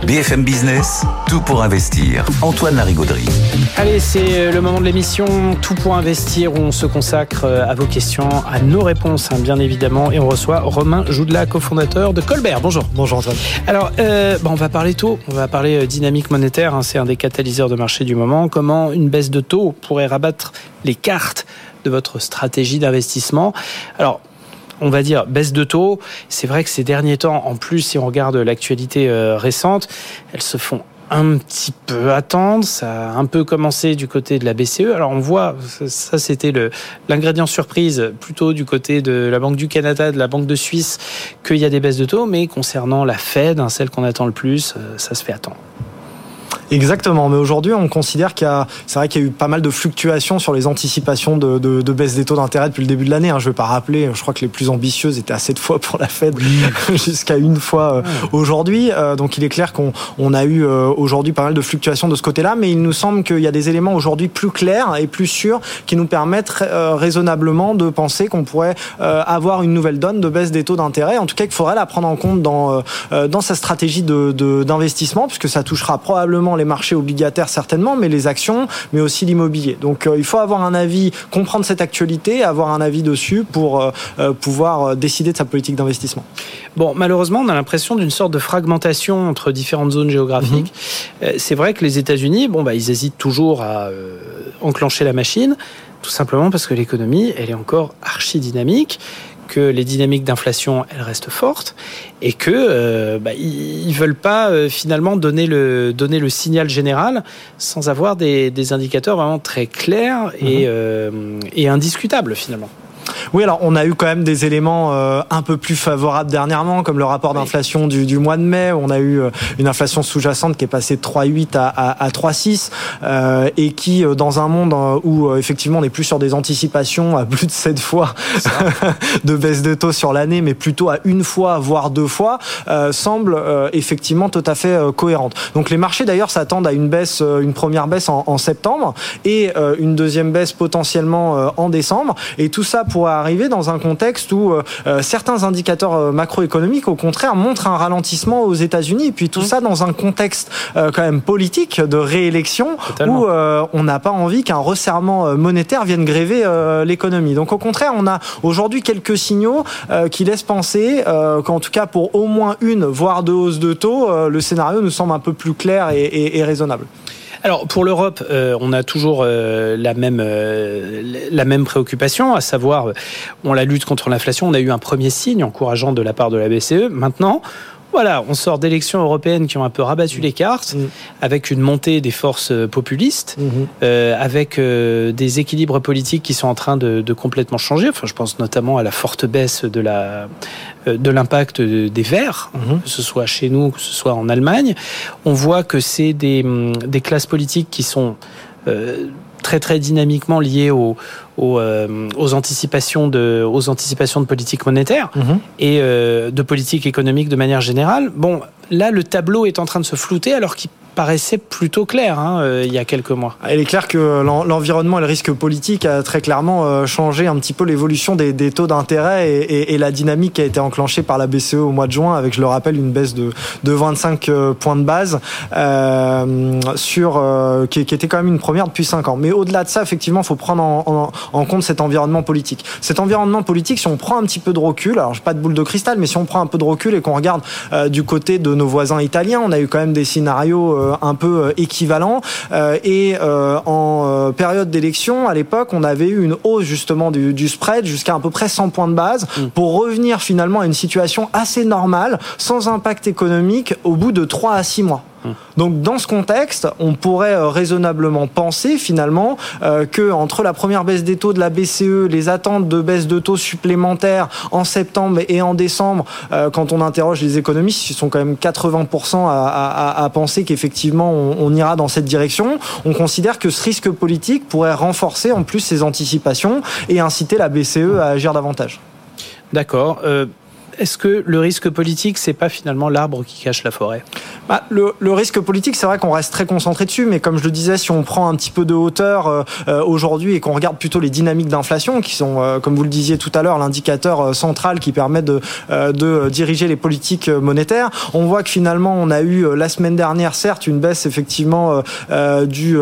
BFM Business, tout pour investir. Antoine Larigauderie. Allez, c'est le moment de l'émission Tout pour investir où on se consacre à vos questions, à nos réponses, bien évidemment. Et on reçoit Romain Joudla, cofondateur de Colbert. Bonjour. Bonjour Antoine. Alors, on va parler taux, on va parler dynamique monétaire. C'est un des catalyseurs de marché du moment. Comment une baisse de taux pourrait rabattre les cartes de votre stratégie d'investissement? Alors, on va dire baisse de taux. C'est vrai que ces derniers temps, en plus, si on regarde l'actualité récente, elles se font un petit peu attendre. Ça a un peu commencé du côté de la BCE. Alors on voit, ça c'était l'ingrédient surprise plutôt du côté de la Banque du Canada, de la Banque de Suisse, qu'il y a des baisses de taux. Mais concernant la Fed, celle qu'on attend le plus, ça se fait attendre. Exactement, mais aujourd'hui on considère c'est vrai qu'il y a eu pas mal de fluctuations sur les anticipations de baisse des taux d'intérêt depuis le début de l'année. Je ne vais pas rappeler, je crois que les plus ambitieuses étaient à 7 fois pour la Fed, jusqu'à une fois aujourd'hui. Donc il est clair qu'on a eu aujourd'hui pas mal de fluctuations de ce côté-là, mais il nous semble qu'il y a des éléments aujourd'hui plus clairs et plus sûrs qui nous permettent raisonnablement de penser qu'on pourrait avoir une nouvelle donne de baisse des taux d'intérêt. En tout cas, qu'il faudrait la prendre en compte dans sa stratégie d'investissement, puisque ça touchera probablement les marchés obligataires certainement, mais les actions, mais aussi l'immobilier. Donc il faut avoir un avis, comprendre cette actualité, avoir un avis dessus pour pouvoir décider de sa politique d'investissement. Bon, malheureusement, on a l'impression d'une sorte de fragmentation entre différentes zones géographiques. C'est vrai que les États-Unis, ils hésitent toujours à enclencher la machine, tout simplement parce que l'économie, elle est encore archi dynamique, que les dynamiques d'inflation, elles restent fortes et que ils veulent pas finalement donner le signal général sans avoir des indicateurs vraiment très clairs et indiscutables finalement. Oui, alors on a eu quand même des éléments un peu plus favorables dernièrement, comme le rapport d'inflation du mois de mai, où on a eu une inflation sous-jacente qui est passée de 3,8 à 3,6 et qui, dans un monde où effectivement on n'est plus sur des anticipations à plus de 7 fois de baisse de taux sur l'année, mais plutôt à une fois, voire 2 fois, semble effectivement tout à fait cohérente. Donc les marchés d'ailleurs s'attendent à une première baisse en septembre et une deuxième baisse potentiellement en décembre, et tout ça pourrait arriver dans un contexte où certains indicateurs macroéconomiques, au contraire, montrent un ralentissement aux États-Unis. Et puis tout ça dans un contexte quand même politique de réélection. Totalement. Où on n'a pas envie qu'un resserrement monétaire vienne gréver l'économie. Donc au contraire, on a aujourd'hui quelques signaux qui laissent penser qu'en tout cas pour au moins une, voire 2 hausses de taux, le scénario nous semble un peu plus clair et raisonnable. Alors pour l'Europe, on a toujours la même préoccupation, à savoir la lutte contre l'inflation. On a eu un premier signe encourageant de la part de la BCE. Maintenant, voilà, on sort d'élections européennes qui ont un peu rabattu les cartes, avec une montée des forces populistes, avec des équilibres politiques qui sont en train de complètement changer. Enfin, je pense notamment à la forte baisse de l'impact des Verts, que ce soit chez nous, que ce soit en Allemagne. On voit que c'est des classes politiques qui sont très très dynamiquement liées aux anticipations de politique monétaire et de politique économique de manière générale. Bon, là, le tableau est en train de se flouter alors qu'il paraissait plutôt clair il y a quelques mois. Il est clair que l'environnement et le risque politique a très clairement changé un petit peu l'évolution des taux d'intérêt et la dynamique qui a été enclenchée par la BCE au mois de juin avec, je le rappelle, une baisse de 25 points de base qui était quand même une première depuis 5 ans. Mais au-delà de ça, effectivement, il faut prendre en compte cet environnement politique. Cet environnement politique, si on prend un petit peu de recul, alors je n'ai pas de boule de cristal, mais si on prend un peu de recul et qu'on regarde du côté de nos voisins italiens, on a eu quand même des scénarios un peu équivalents et en période d'élection, à l'époque, on avait eu une hausse justement du spread jusqu'à à peu près 100 points de base pour revenir finalement à une situation assez normale, sans impact économique au bout de 3 à 6 mois. Donc dans ce contexte, on pourrait raisonnablement penser finalement que entre la première baisse des taux de la BCE, les attentes de baisse de taux supplémentaires en septembre et en décembre, quand on interroge les économistes, ils sont quand même 80% à penser qu'effectivement on ira dans cette direction. On considère que ce risque politique pourrait renforcer en plus ces anticipations et inciter la BCE à agir davantage. D'accord. Est-ce que le risque politique, c'est pas finalement l'arbre qui cache la forêt ? Le risque politique, c'est vrai qu'on reste très concentré dessus, mais comme je le disais, si on prend un petit peu de hauteur aujourd'hui et qu'on regarde plutôt les dynamiques d'inflation, qui sont, comme vous le disiez tout à l'heure, l'indicateur central qui permet de diriger les politiques monétaires, on voit que finalement, on a eu la semaine dernière, certes, une baisse effectivement du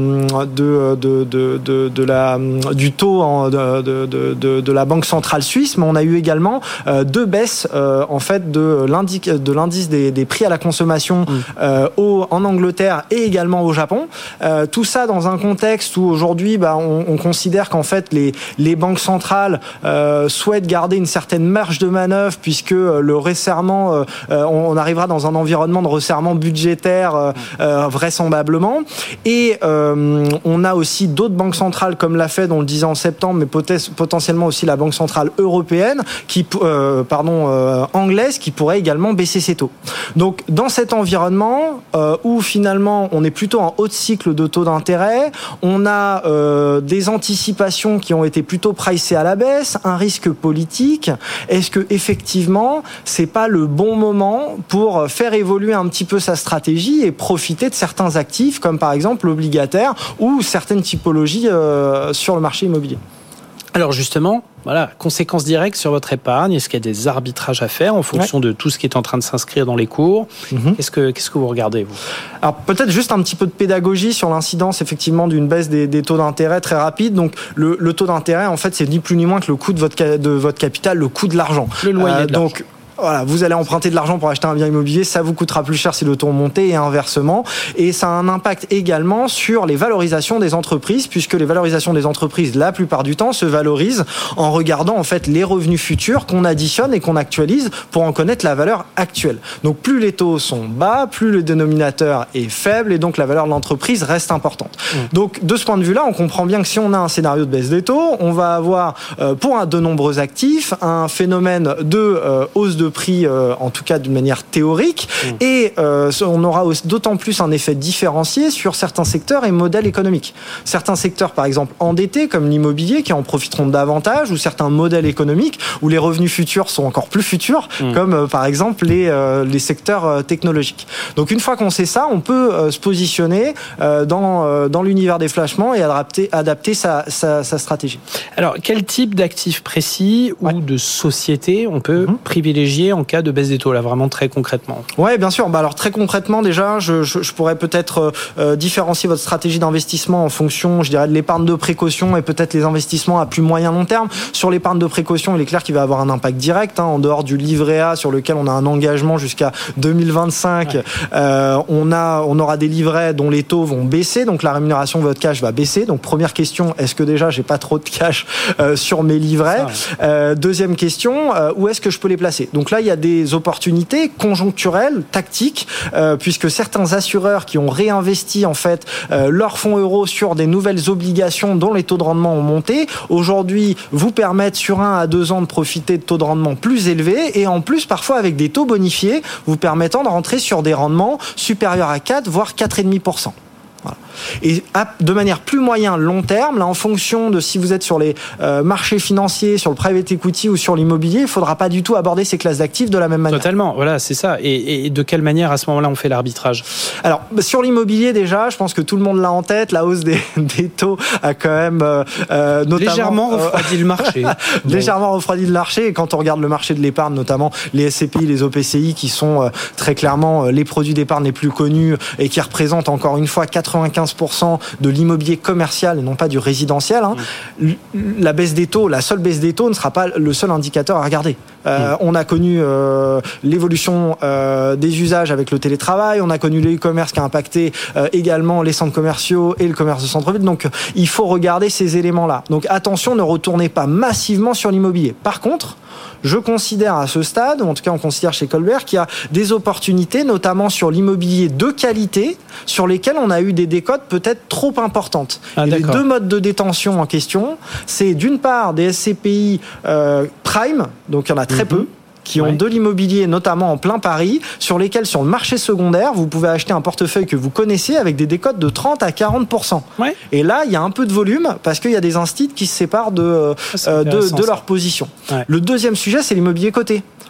taux de la Banque centrale suisse, mais on a eu également deux baisses en fait de l'indice des prix à la consommation en Angleterre et également au Japon. Tout ça dans un contexte où aujourd'hui on considère qu'en fait les banques centrales souhaitent garder une certaine marge de manœuvre, puisque le resserrement, on arrivera dans un environnement de resserrement budgétaire vraisemblablement, et on a aussi d'autres banques centrales comme la Fed, on le disait en septembre, mais potentiellement aussi la Banque centrale européenne anglaise, qui pourrait également baisser ses taux. Donc dans cet environnement où finalement on est plutôt en haut de cycle de taux d'intérêt, on a des anticipations qui ont été plutôt pricées à la baisse, un risque politique. Est-ce que effectivement c'est pas le bon moment pour faire évoluer un petit peu sa stratégie et profiter de certains actifs comme par exemple l'obligataire ou certaines typologies sur le marché immobilier? Alors justement, voilà, conséquences directes sur votre épargne. Est-ce qu'il y a des arbitrages à faire en fonction de tout ce qui est en train de s'inscrire dans les cours ? Qu'est-ce que vous regardez, vous ? Alors peut-être juste un petit peu de pédagogie sur l'incidence effectivement d'une baisse des taux d'intérêt très rapide. Donc le taux d'intérêt, en fait, c'est ni plus ni moins que le coût de votre capital, le coût de l'argent. Le loyer de l'argent. Voilà, vous allez emprunter de l'argent pour acheter un bien immobilier, ça vous coûtera plus cher si le taux monte et inversement. Et ça a un impact également sur les valorisations des entreprises, puisque les valorisations des entreprises, la plupart du temps, se valorisent en regardant en fait les revenus futurs qu'on additionne et qu'on actualise pour en connaître la valeur actuelle. Donc plus les taux sont bas, plus le dénominateur est faible et donc la valeur de l'entreprise reste importante. Donc de ce point de vue-là, on comprend bien que si on a un scénario de baisse des taux, on va avoir pour de nombreux actifs un phénomène de hausse de prix, en tout cas d'une manière théorique, et on aura d'autant plus un effet différencié sur certains secteurs et modèles économiques. Certains secteurs, par exemple, endettés, comme l'immobilier, qui en profiteront davantage, ou certains modèles économiques où les revenus futurs sont encore plus futurs, comme par exemple les secteurs technologiques. Donc une fois qu'on sait ça, on peut se positionner dans l'univers des flashements et adapter sa stratégie. Alors, quel type d'actifs précis ou de société on peut privilégier en cas de baisse des taux, là, vraiment très concrètement? Oui, bien sûr. Alors très concrètement, déjà, je pourrais peut-être différencier votre stratégie d'investissement en fonction, je dirais, de l'épargne de précaution et peut-être les investissements à plus moyen long terme. Sur l'épargne de précaution, il est clair qu'il va avoir un impact direct, en dehors du livret A sur lequel on a un engagement jusqu'à 2025. On aura des livrets dont les taux vont baisser, donc la rémunération de votre cash va baisser. Donc première question, est-ce que déjà j'ai pas trop de cash sur mes livrets? Deuxième question, où est-ce que je peux les placer? Donc là, il y a des opportunités conjoncturelles, tactiques, puisque certains assureurs qui ont réinvesti en fait leurs fonds euros sur des nouvelles obligations dont les taux de rendement ont monté, aujourd'hui vous permettent sur 1 à 2 ans de profiter de taux de rendement plus élevés et en plus parfois avec des taux bonifiés vous permettant de rentrer sur des rendements supérieurs à 4 voire 4,5%. Voilà. Et de manière plus moyen long terme, là, en fonction de si vous êtes sur les marchés financiers, sur le private equity ou sur l'immobilier, il ne faudra pas du tout aborder ces classes d'actifs de la même manière. Totalement, voilà, c'est ça. Et de quelle manière à ce moment-là on fait l'arbitrage? Alors sur l'immobilier déjà, je pense que tout le monde l'a en tête. La hausse des taux a quand même notamment légèrement refroidi le marché. Légèrement refroidi le marché. Et quand on regarde le marché de l'épargne, notamment les SCPI, les OPCI, qui sont très clairement les produits d'épargne les plus connus et qui représentent encore une fois 95% de l'immobilier commercial et non pas du résidentiel, la baisse des taux, la seule baisse des taux ne sera pas le seul indicateur à regarder. On a connu l'évolution des usages avec le télétravail, on a connu le e-commerce qui a impacté également les centres commerciaux et le commerce de centre-ville. Donc il faut regarder ces éléments-là. Donc attention, ne retournez pas massivement sur l'immobilier. Par contre, je considère à ce stade, ou en tout cas on considère chez Colbert, qu'il y a des opportunités, notamment sur l'immobilier de qualité, sur lesquels on a eu des décotes peut-être trop importantes. Les deux modes de détention en question, c'est d'une part des SCPI prime, donc il y en a très peu, qui ont de l'immobilier, notamment en plein Paris, sur lesquels, sur le marché secondaire, vous pouvez acheter un portefeuille que vous connaissez avec des décotes de 30 à 40%. Et là, il y a un peu de volume parce qu'il y a des instituts qui se séparent de leur position. Le deuxième sujet, c'est l'immobilier coté.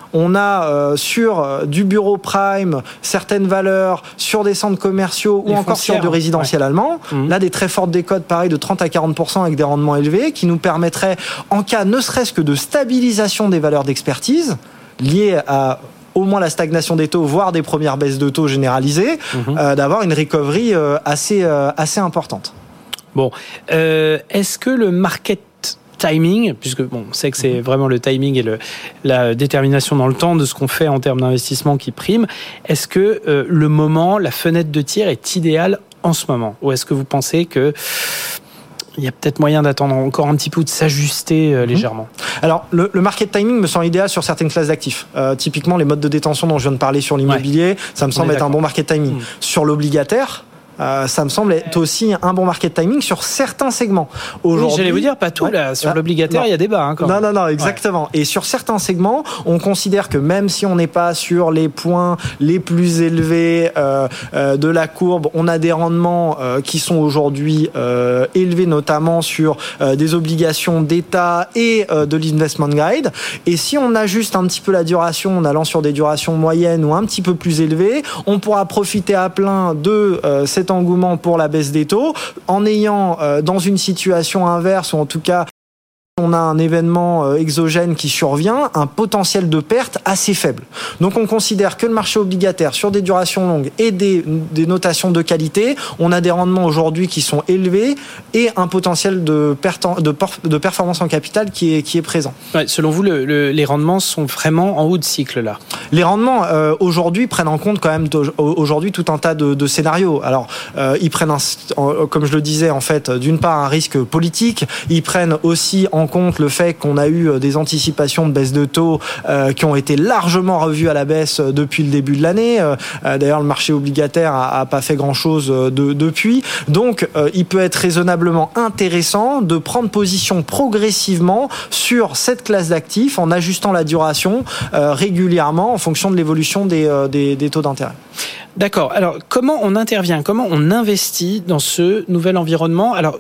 on a sur du bureau prime certaines valeurs, sur des centres commerciaux ou encore sur du résidentiel allemand. Là, des très fortes décotes, pareil, de 30 à 40% avec des rendements élevés qui nous permettraient, en cas ne serait-ce que de stabilisation des valeurs d'expertise liées à au moins la stagnation des taux, voire des premières baisses de taux généralisées, d'avoir une recovery assez importante. Bon, est-ce que le market timing, puisque on sait que c'est vraiment le timing et la détermination dans le temps de ce qu'on fait en termes d'investissement qui prime, est-ce que le moment, la fenêtre de tir est idéale en ce moment? Ou est-ce que vous pensez que il y a peut-être moyen d'attendre encore un petit peu, de s'ajuster légèrement? Alors, le market timing me semble idéal sur certaines classes d'actifs. Typiquement, les modes de détention dont je viens de parler sur l'immobilier, ça me semble être un bon market timing. Sur l'obligataire, ça me semble être aussi un bon market timing sur certains segments. Aujourd'hui, j'allais vous dire, pas tout, là. Sur l'obligataire, il y a débat. Non, exactement. Ouais. Et sur certains segments, on considère que même si on n'est pas sur les points les plus élevés de la courbe, on a des rendements qui sont aujourd'hui élevés, notamment sur des obligations d'État et de l'investment grade. Et si on ajuste un petit peu la duration en allant sur des durations moyennes ou un petit peu plus élevées, on pourra profiter à plein de cet engouement pour la baisse des taux en ayant dans une situation inverse, ou en tout cas on a un événement exogène qui survient, un potentiel de perte assez faible. Donc on considère que le marché obligataire sur des durations longues et des notations de qualité, on a des rendements aujourd'hui qui sont élevés et un potentiel de performance en capital qui est présent. Ouais, selon vous, les rendements sont vraiment en haut de cycle là? Les rendements aujourd'hui prennent en compte quand même aujourd'hui tout un tas de scénarios. Alors ils prennent, comme je le disais en fait, d'une part un risque politique, ils prennent aussi en compte le fait qu'on a eu des anticipations de baisse de taux qui ont été largement revues à la baisse depuis le début de l'année. D'ailleurs, le marché obligataire a pas fait grand-chose depuis. Donc, il peut être raisonnablement intéressant de prendre position progressivement sur cette classe d'actifs en ajustant la duration régulièrement en fonction de l'évolution des taux d'intérêt. D'accord. Alors, comment on intervient? Comment on investit dans ce nouvel environnement? Alors,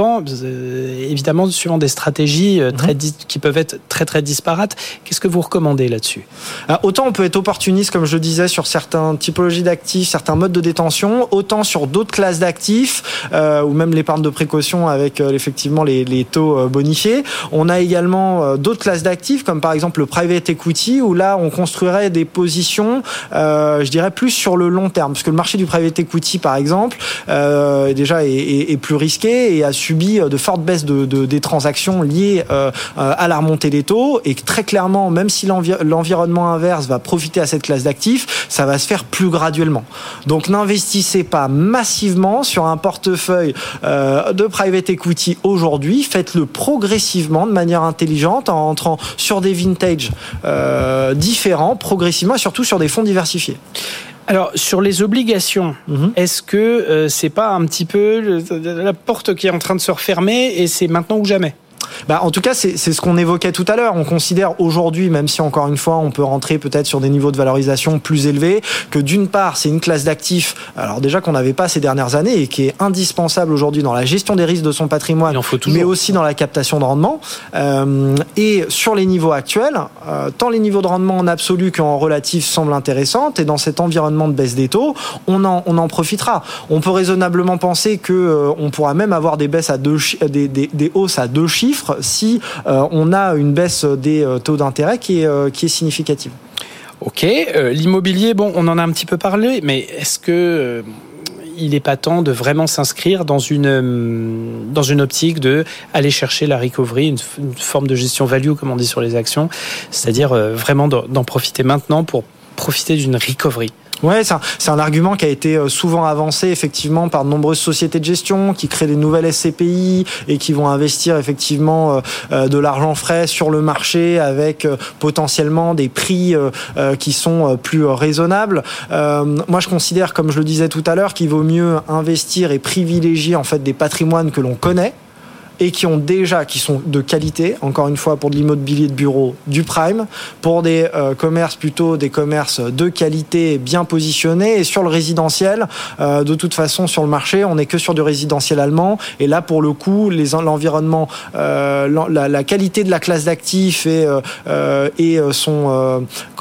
évidemment, suivant des stratégies qui peuvent être très, très disparates. Qu'est-ce que vous recommandez là-dessus? Autant on peut être opportuniste, comme je le disais, sur certaines typologies d'actifs, certains modes de détention, autant sur d'autres classes d'actifs, ou même l'épargne de précaution avec effectivement les taux bonifiés. On a également d'autres classes d'actifs, comme par exemple le private equity, où là, on construirait des positions, je dirais, plus sur le long terme, parce que le marché du private equity, par exemple, déjà est plus risqué et a subi de fortes baisses des transactions liées à la remontée des taux, et très clairement, même si l'environnement inverse va profiter à cette classe d'actifs, ça va se faire plus graduellement. Donc n'investissez pas massivement sur un portefeuille de private equity aujourd'hui, faites-le progressivement, de manière intelligente, en entrant sur des vintages différents, progressivement, et surtout sur des fonds diversifiés. Alors, sur les obligations, est-ce que c'est pas un petit peu la porte qui est en train de se refermer et c'est maintenant ou jamais? En tout cas, c'est ce qu'on évoquait tout à l'heure. On considère aujourd'hui, même si encore une fois, on peut rentrer peut-être sur des niveaux de valorisation plus élevés, que d'une part, c'est une classe d'actifs, alors déjà qu'on n'avait pas ces dernières années et qui est indispensable aujourd'hui dans la gestion des risques de son patrimoine, mais aussi dans la captation de rendement. Et sur les niveaux actuels, tant les niveaux de rendement en absolu qu'en relatif semblent intéressants, et dans cet environnement de baisse des taux, on en profitera. On peut raisonnablement penser que on pourra même avoir des baisses des hausses à 2 chiffres si on a une baisse des taux d'intérêt qui est significative. Ok, l'immobilier, on en a un petit peu parlé, mais est-ce que il n'est pas temps de vraiment s'inscrire dans une optique de aller chercher la recovery, une forme de gestion value, comme on dit sur les actions, c'est-à-dire vraiment d'en profiter maintenant pour profiter d'une recovery? Ouais, c'est un argument qui a été souvent avancé effectivement par de nombreuses sociétés de gestion qui créent des nouvelles SCPI et qui vont investir effectivement de l'argent frais sur le marché avec potentiellement des prix qui sont plus raisonnables. Moi, je considère, comme je le disais tout à l'heure, qu'il vaut mieux investir et privilégier en fait des patrimoines que l'on connaît, et qui sont de qualité, encore une fois pour de l'immobilier de bureau, du prime, pour des commerces plutôt des commerces de qualité bien positionnés, et sur le résidentiel, de toute façon sur le marché, on n'est que sur du résidentiel allemand, et là pour le coup, l'environnement, la qualité de la classe d'actifs et son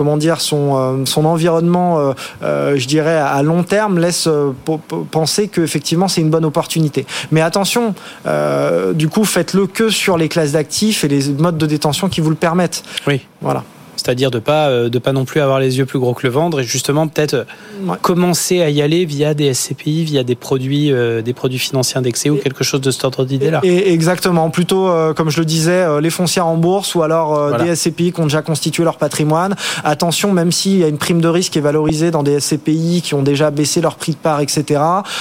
environnement, je dirais à long terme, laisse penser qu'effectivement c'est une bonne opportunité. Mais attention, du coup faites-le que sur les classes d'actifs et les modes de détention qui vous le permettent. Oui. Voilà. C'est-à-dire de pas non plus avoir les yeux plus gros que le ventre, et justement peut-être commencer à y aller via des SCPI, via des produits financiers indexés ou quelque chose de cet ordre d'idée-là. Et exactement, plutôt comme je le disais, les foncières en bourse ou alors des SCPI qui ont déjà constitué leur patrimoine. Attention, même s'il y a une prime de risque qui est valorisée dans des SCPI qui ont déjà baissé leur prix de part, etc.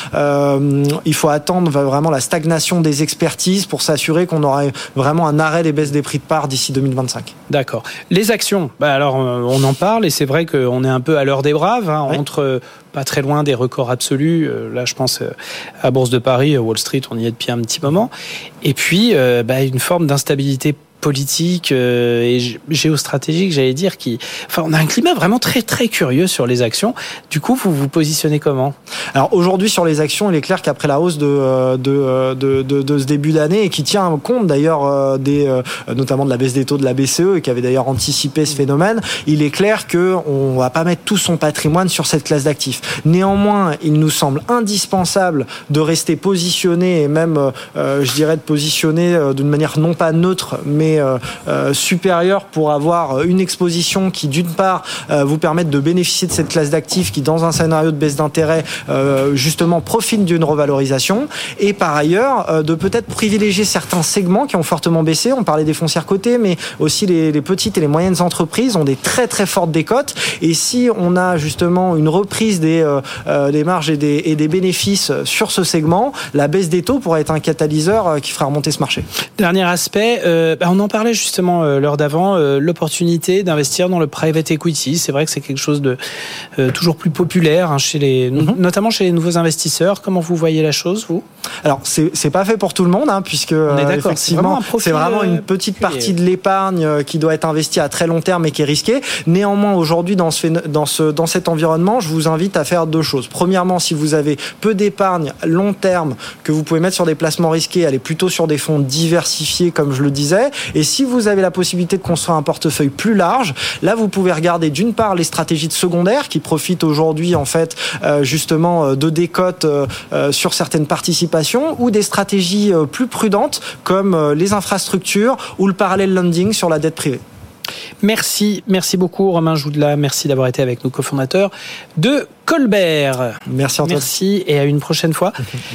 Il faut attendre vraiment la stagnation des expertises pour s'assurer qu'on aura vraiment un arrêt des baisses des prix de part d'ici 2025. D'accord. Les actions. Alors, on en parle, et c'est vrai qu'on est un peu à l'heure des braves, entre pas très loin des records absolus. Là, je pense à Bourse de Paris, Wall Street, on y est depuis un petit moment. Et puis, une forme d'instabilité politique et géostratégique, j'allais dire, on a un climat vraiment très très curieux sur les actions. Du coup, vous vous positionnez comment ? Alors aujourd'hui sur les actions, il est clair qu'après la hausse de ce début d'année, et qui tient compte d'ailleurs notamment de la baisse des taux de la BCE, et qui avait d'ailleurs anticipé ce phénomène, il est clair qu'on va pas mettre tout son patrimoine sur cette classe d'actifs. Néanmoins, il nous semble indispensable de rester positionné, et même je dirais de positionner d'une manière non pas neutre, mais supérieure, pour avoir une exposition qui d'une part vous permette de bénéficier de cette classe d'actifs qui, dans un scénario de baisse d'intérêt, justement profite d'une revalorisation, et par ailleurs de peut-être privilégier certains segments qui ont fortement baissé. On parlait des foncières cotées, mais aussi les petites et les moyennes entreprises ont des très très fortes décotes, et si on a justement une reprise des marges et des bénéfices sur ce segment, la baisse des taux pourrait être un catalyseur qui fera remonter ce marché. Dernier aspect, on en parlait justement l'heure d'avant, l'opportunité d'investir dans le private equity. C'est vrai que c'est quelque chose de toujours plus populaire notamment chez les nouveaux investisseurs. Comment vous voyez la chose, vous ? Alors, c'est pas fait pour tout le monde, puisque effectivement, c'est vraiment une petite partie de l'épargne qui doit être investie à très long terme et qui est risquée. Néanmoins, aujourd'hui, dans cet environnement, je vous invite à faire deux choses. Premièrement, si vous avez peu d'épargne long terme que vous pouvez mettre sur des placements risqués, allez plutôt sur des fonds diversifiés, comme je le disais. Et si vous avez la possibilité de construire un portefeuille plus large, là, vous pouvez regarder d'une part les stratégies de secondaire qui profitent aujourd'hui, en fait, justement, de décotes sur certaines participations, ou des stratégies plus prudentes comme les infrastructures ou le parallel lending sur la dette privée. Merci beaucoup Romain Joudela, merci d'avoir été avec nous, cofondateur de Colbert. Merci Antoine. Merci, et à une prochaine fois.